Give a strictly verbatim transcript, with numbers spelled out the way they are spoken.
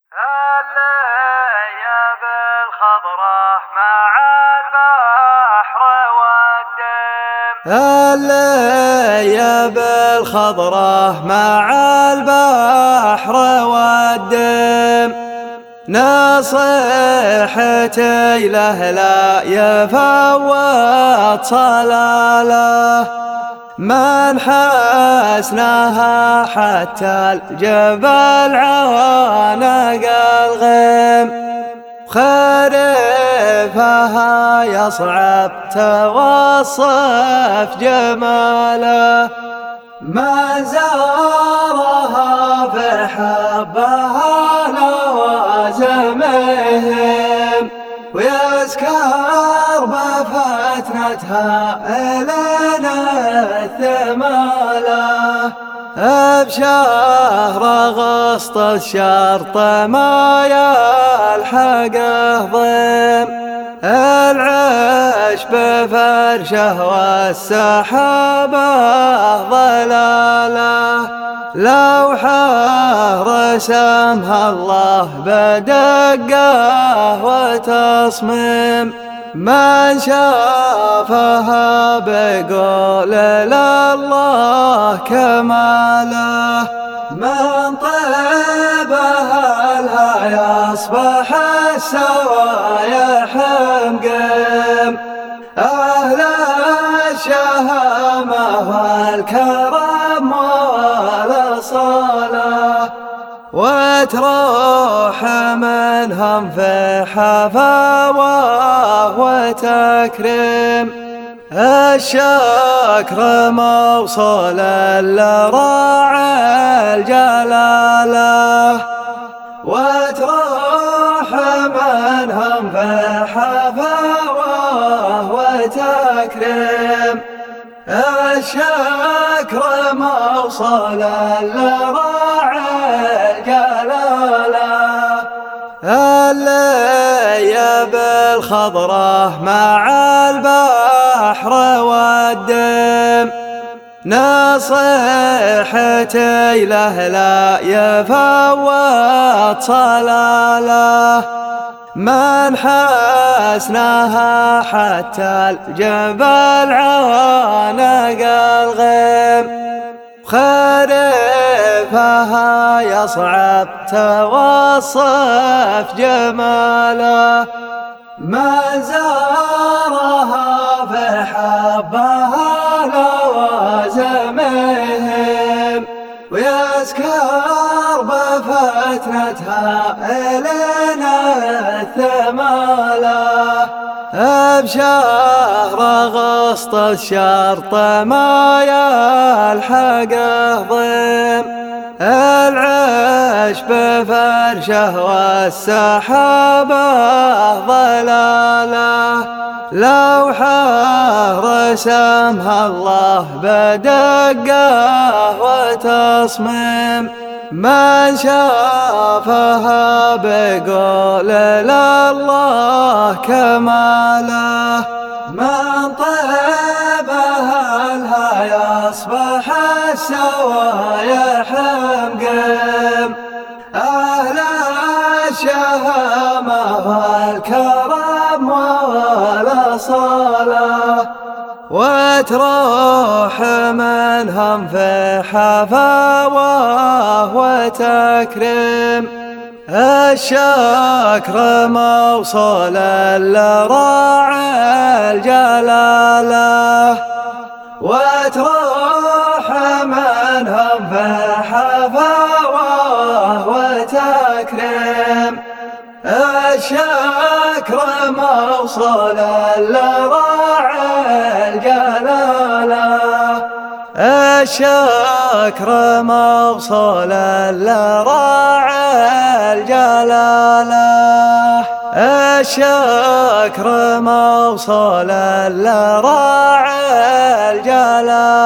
الأيام الخضراء مع البحر والدم. الأيام الخضراء مع البحر والدم. نصيحتي له لا يفوت صلاله، من حسنها حتى الجبل عانق الغيم. خريفها يصعب توصف جماله، من زارها في حبها لوازمهم، ويسكر بفتنتها إلين الثماله. بشهر أغسطس شرط ما يلحقه ضيم، العيش بفرشه والسحابة ظلاله. لوحة رسمها الله بدقة وتصميم، من شافها بيقول لله كماله. من طيبها لها يصبح السوايا حمقم، أهل الشهامة والكرم والأصالة، وتروح منهم في حفاوة وتكريم. الشكر موصول لراعي الجلالة، وتروح منهم في حفاوة وتكريم. الشكر موصول لراعي الجلالة. الأيام الخضراء مع البحر والدم. نصيحتي له لا يفوت صلاله، من حسنها حتى الجبل عانق الغيم. خريفها يصعب توصف جماله، من زارها في حبها لوازمهم، ويسكر بفتنتها إلين الثماله. بشهر أغسطس شرط ما يلحقه ضيم، العيش بفرشه والسحابة ظلاله. لوحة رسمها الله بدقة وتصميم، من شافها بيقول لله كماله. من طيبها لها يصبح السوايا حمقم، أهل الشهامة والكرم والأصالة، وتروح منهم في حفاوة وتكريم. الشكر موصول لراعي الجلالة، وتروح منهم في حفاوة وتكريم. الشكر موصول لراعي الجلالة. الشكر موصول لراعي الجلالة. الشكر موصول لراعي الجلالة.